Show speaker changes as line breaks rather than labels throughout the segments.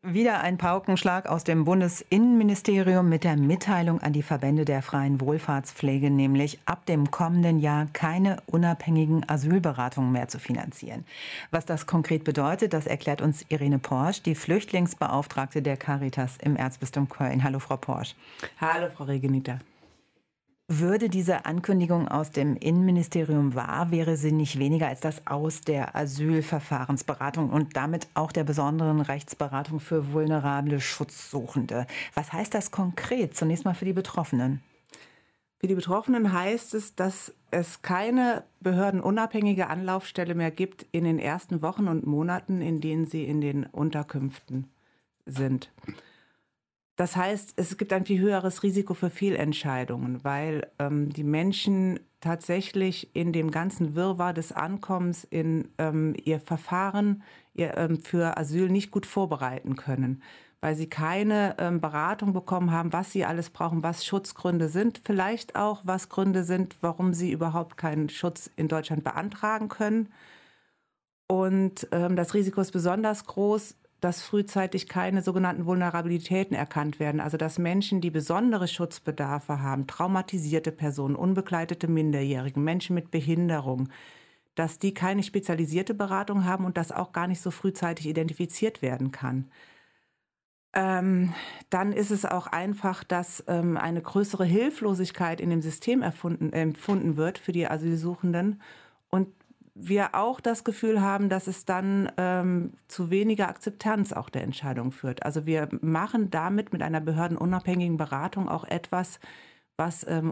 Wieder ein Paukenschlag aus dem Bundesinnenministerium mit der Mitteilung an die Verbände der freien Wohlfahrtspflege, nämlich ab dem kommenden Jahr keine unabhängigen Asylberatungen mehr zu finanzieren. Was das konkret bedeutet, das erklärt uns Irene Porsch, die Flüchtlingsbeauftragte der Caritas im Erzbistum Köln. Hallo, Frau Porsch.
Hallo, Frau Regenita.
Würde diese Ankündigung aus dem Innenministerium wahr, wäre sie nicht weniger als das Aus der Asylverfahrensberatung und damit auch der besonderen Rechtsberatung für vulnerable Schutzsuchende. Was heißt das konkret, zunächst mal für die Betroffenen?
Für die Betroffenen heißt es, dass es keine behördenunabhängige Anlaufstelle mehr gibt in den ersten Wochen und Monaten, in denen sie in den Unterkünften sind. Das heißt, es gibt ein viel höheres Risiko für Fehlentscheidungen, weil die Menschen tatsächlich in dem ganzen Wirrwarr des Ankommens in ihr Verfahren für Asyl nicht gut vorbereiten können, weil sie keine Beratung bekommen haben, was sie alles brauchen, was Schutzgründe sind, vielleicht auch, was Gründe sind, warum sie überhaupt keinen Schutz in Deutschland beantragen können. Und das Risiko ist besonders groß, dass frühzeitig keine sogenannten Vulnerabilitäten erkannt werden. Also dass Menschen, die besondere Schutzbedarfe haben, traumatisierte Personen, unbegleitete Minderjährige, Menschen mit Behinderung, dass die keine spezialisierte Beratung haben und das auch gar nicht so frühzeitig identifiziert werden kann. Dann ist es auch einfach, dass eine größere Hilflosigkeit in dem System empfunden wird für die Asylsuchenden und wir auch das Gefühl haben, dass es dann zu weniger Akzeptanz auch der Entscheidung führt. Also wir machen damit mit einer behördenunabhängigen Beratung auch etwas, was dem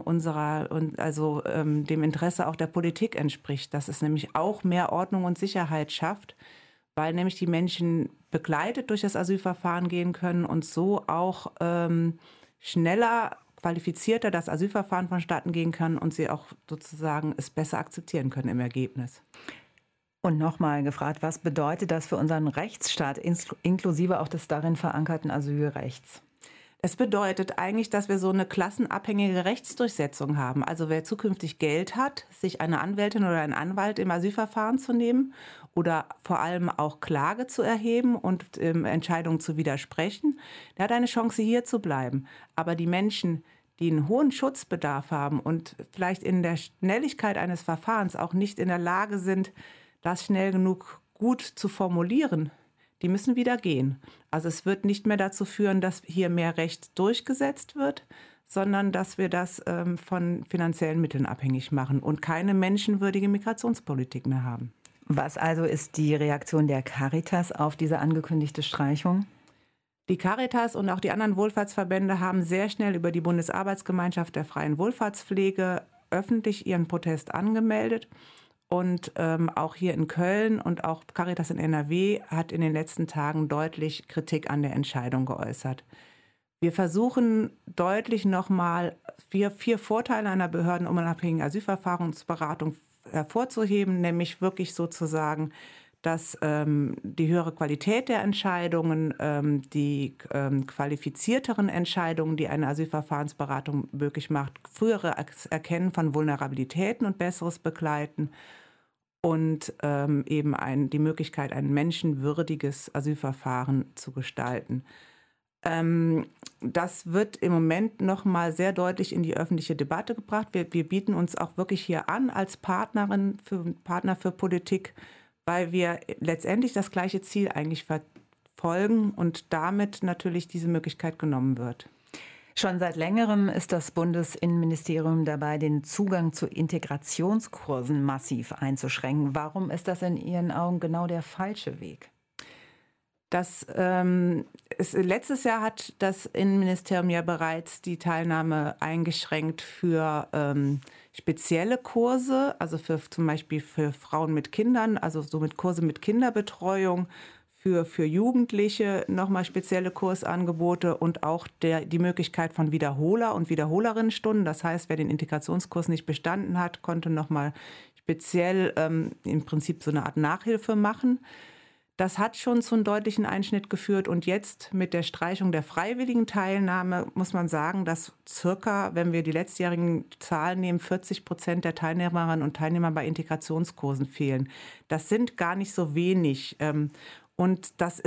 Interesse auch der Politik entspricht, dass es nämlich auch mehr Ordnung und Sicherheit schafft, weil nämlich die Menschen begleitet durch das Asylverfahren gehen können und so auch schneller qualifizierter das Asylverfahren vonstatten gehen kann und sie auch sozusagen es besser akzeptieren können im Ergebnis.
Und nochmal gefragt, was bedeutet das für unseren Rechtsstaat, inklusive auch des darin verankerten Asylrechts?
Es bedeutet eigentlich, dass wir so eine klassenabhängige Rechtsdurchsetzung haben. Also wer zukünftig Geld hat, sich eine Anwältin oder einen Anwalt im Asylverfahren zu nehmen oder vor allem auch Klage zu erheben und Entscheidungen zu widersprechen, der hat eine Chance, hier zu bleiben. Aber die Menschen, die einen hohen Schutzbedarf haben und vielleicht in der Schnelligkeit eines Verfahrens auch nicht in der Lage sind, das schnell genug gut zu formulieren, die müssen wieder gehen. Also es wird nicht mehr dazu führen, dass hier mehr Recht durchgesetzt wird, sondern dass wir das von finanziellen Mitteln abhängig machen und keine menschenwürdige Migrationspolitik mehr haben.
Was also ist die Reaktion der Caritas auf diese angekündigte Streichung?
Die Caritas und auch die anderen Wohlfahrtsverbände haben sehr schnell über die Bundesarbeitsgemeinschaft der freien Wohlfahrtspflege öffentlich ihren Protest angemeldet. Und auch hier in Köln und auch Caritas in NRW hat in den letzten Tagen deutlich Kritik an der Entscheidung geäußert. Wir versuchen deutlich nochmal vier Vorteile einer behördenunabhängigen Asylverfahrensberatung hervorzuheben, nämlich wirklich sozusagen, dass die höhere Qualität der Entscheidungen, die qualifizierteren Entscheidungen, die eine Asylverfahrensberatung möglich macht, frühere Erkennen von Vulnerabilitäten und besseres Begleiten und eben die Möglichkeit, ein menschenwürdiges Asylverfahren zu gestalten. Das wird im Moment noch mal sehr deutlich in die öffentliche Debatte gebracht. Wir bieten uns auch wirklich hier an als Partner für Politik, weil wir letztendlich das gleiche Ziel eigentlich verfolgen und damit natürlich diese Möglichkeit genommen wird.
Schon seit längerem ist das Bundesinnenministerium dabei, den Zugang zu Integrationskursen massiv einzuschränken. Warum ist das in Ihren Augen genau der falsche Weg?
Letztes Jahr hat das Innenministerium ja bereits die Teilnahme eingeschränkt für spezielle Kurse, also zum Beispiel für Frauen mit Kindern, also so mit Kurse mit Kinderbetreuung, für Jugendliche nochmal spezielle Kursangebote und auch die Möglichkeit von Wiederholer- und Wiederholerinnenstunden. Das heißt, wer den Integrationskurs nicht bestanden hat, konnte nochmal speziell im Prinzip so eine Art Nachhilfe machen. Das hat schon zu einem deutlichen Einschnitt geführt und jetzt mit der Streichung der freiwilligen Teilnahme muss man sagen, dass circa, wenn wir die letztjährigen Zahlen nehmen, 40% der Teilnehmerinnen und Teilnehmer bei Integrationskursen fehlen. Das sind gar nicht so wenig. Und das ist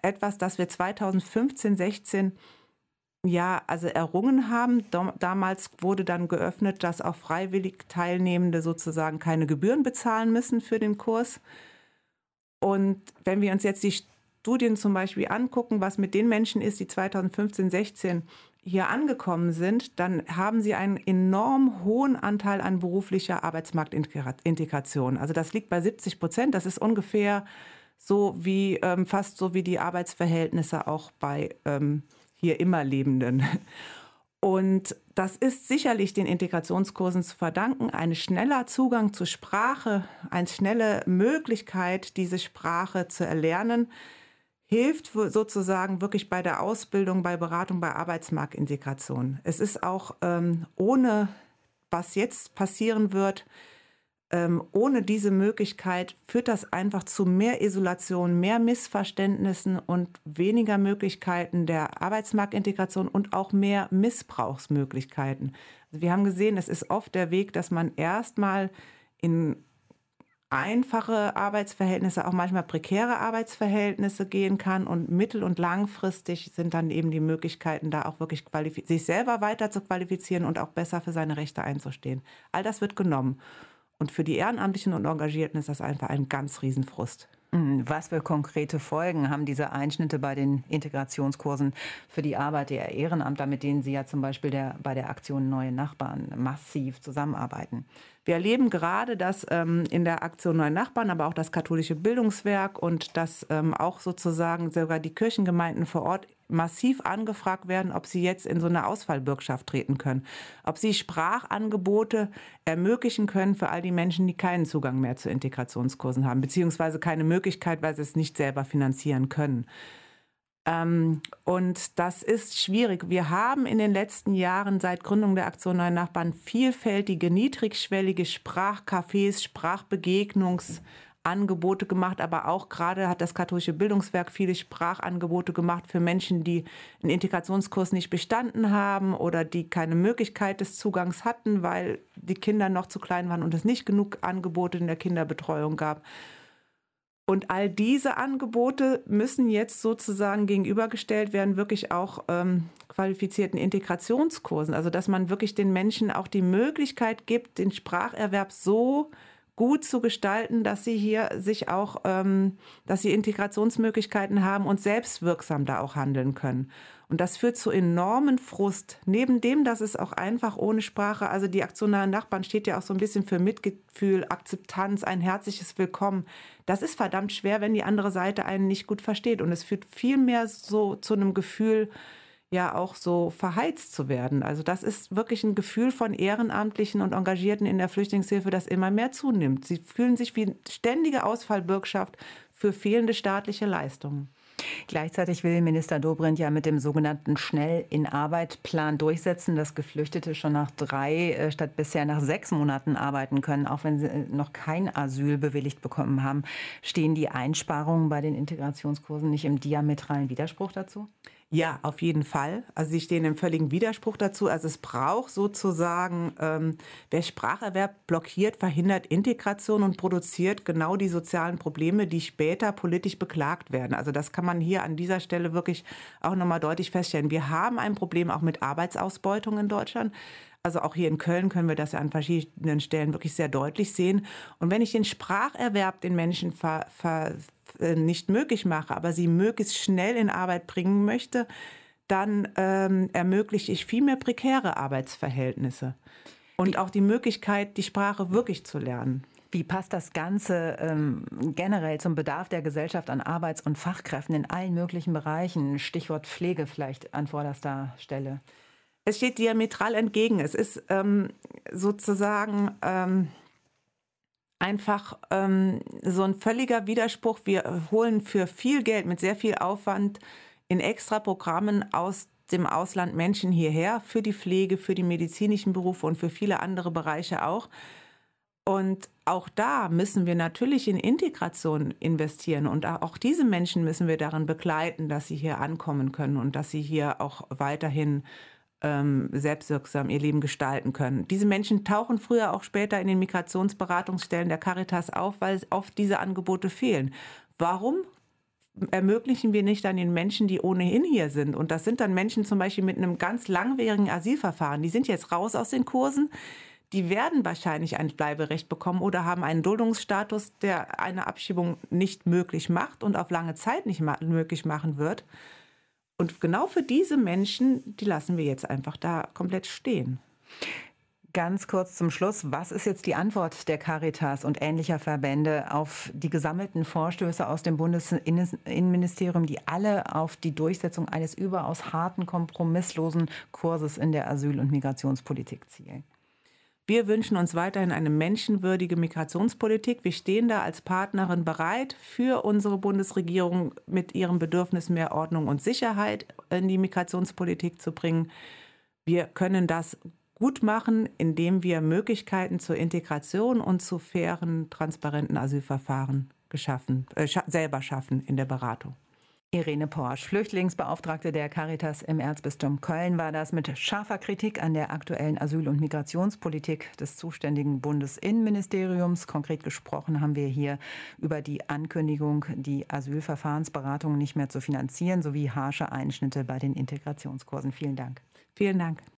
etwas, das wir 2015, 16 also errungen haben. Damals wurde dann geöffnet, dass auch freiwillig Teilnehmende sozusagen keine Gebühren bezahlen müssen für den Kurs. Und wenn wir uns jetzt die Studien zum Beispiel angucken, was mit den Menschen ist, die 2015, 16 hier angekommen sind, dann haben sie einen enorm hohen Anteil an beruflicher Arbeitsmarktintegration. Also das liegt bei 70%. Das ist ungefähr so wie fast so wie die Arbeitsverhältnisse auch bei hier immer Lebenden. Und das ist sicherlich den Integrationskursen zu verdanken. Ein schneller Zugang zur Sprache, eine schnelle Möglichkeit, diese Sprache zu erlernen, hilft sozusagen wirklich bei der Ausbildung, bei Beratung, bei Arbeitsmarktintegration. Es ist auch ohne, was jetzt passieren wird, ohne diese Möglichkeit führt das einfach zu mehr Isolation, mehr Missverständnissen und weniger Möglichkeiten der Arbeitsmarktintegration und auch mehr Missbrauchsmöglichkeiten. Also wir haben gesehen, es ist oft der Weg, dass man erstmal in einfache Arbeitsverhältnisse, auch manchmal prekäre Arbeitsverhältnisse gehen kann und mittel- und langfristig sind dann eben die Möglichkeiten, da auch wirklich sich selber weiter zu qualifizieren und auch besser für seine Rechte einzustehen. All das wird genommen. Und für die Ehrenamtlichen und Engagierten ist das einfach ein ganz Riesenfrust.
Was für konkrete Folgen haben diese Einschnitte bei den Integrationskursen für die Arbeit der Ehrenamtler, mit denen Sie ja zum Beispiel bei der Aktion Neue Nachbarn massiv zusammenarbeiten?
Wir erleben gerade, dass in der Aktion Neue Nachbarn, aber auch das katholische Bildungswerk und dass auch sozusagen sogar die Kirchengemeinden vor Ort massiv angefragt werden, ob sie jetzt in so eine Ausfallbürgschaft treten können, ob sie Sprachangebote ermöglichen können für all die Menschen, die keinen Zugang mehr zu Integrationskursen haben, beziehungsweise keine Möglichkeit, weil sie es nicht selber finanzieren können. Und das ist schwierig. Wir haben in den letzten Jahren seit Gründung der Aktion Neue Nachbarn vielfältige, niedrigschwellige Sprachcafés, Sprachbegegnungsangebote gemacht, aber auch gerade hat das katholische Bildungswerk viele Sprachangebote gemacht für Menschen, die einen Integrationskurs nicht bestanden haben oder die keine Möglichkeit des Zugangs hatten, weil die Kinder noch zu klein waren und es nicht genug Angebote in der Kinderbetreuung gab. Und all diese Angebote müssen jetzt sozusagen gegenübergestellt werden, wirklich auch qualifizierten Integrationskursen. Also dass man wirklich den Menschen auch die Möglichkeit gibt, den Spracherwerb so gut zu gestalten, dass sie hier sich auch, dass sie Integrationsmöglichkeiten haben und selbstwirksam da auch handeln können. Und das führt zu enormen Frust. Neben dem, dass es auch einfach ohne Sprache, also die Aktion Neue Nachbarn steht ja auch so ein bisschen für Mitgefühl, Akzeptanz, ein herzliches Willkommen. Das ist verdammt schwer, wenn die andere Seite einen nicht gut versteht. Und es führt vielmehr so zu einem Gefühl, ja auch so verheizt zu werden. Also das ist wirklich ein Gefühl von Ehrenamtlichen und Engagierten in der Flüchtlingshilfe, das immer mehr zunimmt. Sie fühlen sich wie ständige Ausfallbürgschaft für fehlende staatliche Leistungen.
Gleichzeitig will Minister Dobrindt ja mit dem sogenannten Schnell-in-Arbeit-Plan durchsetzen, dass Geflüchtete schon nach 3 statt bisher nach 6 Monaten arbeiten können, auch wenn sie noch kein Asyl bewilligt bekommen haben. Stehen die Einsparungen bei den Integrationskursen nicht im diametralen Widerspruch dazu?
Ja, auf jeden Fall. Also sie stehen im völligen Widerspruch dazu. Also es braucht sozusagen, wer Spracherwerb blockiert, verhindert Integration und produziert genau die sozialen Probleme, die später politisch beklagt werden. Also das kann man hier an dieser Stelle wirklich auch nochmal deutlich feststellen. Wir haben ein Problem auch mit Arbeitsausbeutung in Deutschland. Also auch hier in Köln können wir das ja an verschiedenen Stellen wirklich sehr deutlich sehen. Und wenn ich den Spracherwerb den Menschen nicht möglich mache, aber sie möglichst schnell in Arbeit bringen möchte, dann ermögliche ich viel mehr prekäre Arbeitsverhältnisse und auch die Möglichkeit, die Sprache wirklich zu lernen.
Wie passt das Ganze generell zum Bedarf der Gesellschaft an Arbeits- und Fachkräften in allen möglichen Bereichen? Stichwort Pflege vielleicht an vorderster Stelle.
Es steht diametral entgegen. Es ist sozusagen einfach so ein völliger Widerspruch. Wir holen für viel Geld mit sehr viel Aufwand in Extraprogrammen aus dem Ausland Menschen hierher für die Pflege, für die medizinischen Berufe und für viele andere Bereiche auch. Und auch da müssen wir natürlich in Integration investieren. Und auch diese Menschen müssen wir darin begleiten, dass sie hier ankommen können und dass sie hier auch weiterhin selbstwirksam ihr Leben gestalten können. Diese Menschen tauchen früher auch später in den Migrationsberatungsstellen der Caritas auf, weil oft diese Angebote fehlen. Warum? ermöglichen wir nicht dann den Menschen, die ohnehin hier sind. Und das sind dann Menschen zum Beispiel mit einem ganz langwierigen Asylverfahren. Die sind jetzt raus aus den Kursen. Die werden wahrscheinlich ein Bleiberecht bekommen oder haben einen Duldungsstatus, der eine Abschiebung nicht möglich macht und auf lange Zeit nicht möglich machen wird. Und genau für diese Menschen, die lassen wir jetzt einfach da komplett stehen.
Ganz kurz zum Schluss, was ist jetzt die Antwort der Caritas und ähnlicher Verbände auf die gesammelten Vorstöße aus dem Bundesinnenministerium, die alle auf die Durchsetzung eines überaus harten, kompromisslosen Kurses in der Asyl- und Migrationspolitik zielen?
Wir wünschen uns weiterhin eine menschenwürdige Migrationspolitik. Wir stehen da als Partnerin bereit, für unsere Bundesregierung mit ihrem Bedürfnis mehr Ordnung und Sicherheit in die Migrationspolitik zu bringen. Wir können das gut machen, indem wir Möglichkeiten zur Integration und zu fairen, transparenten Asylverfahren selber schaffen in der Beratung.
Irene Porsch, Flüchtlingsbeauftragte der Caritas im Erzbistum Köln, war das mit scharfer Kritik an der aktuellen Asyl- und Migrationspolitik des zuständigen Bundesinnenministeriums. Konkret gesprochen haben wir hier über die Ankündigung, die Asylverfahrensberatung nicht mehr zu finanzieren, sowie harsche Einschnitte bei den Integrationskursen. Vielen Dank.
Vielen Dank.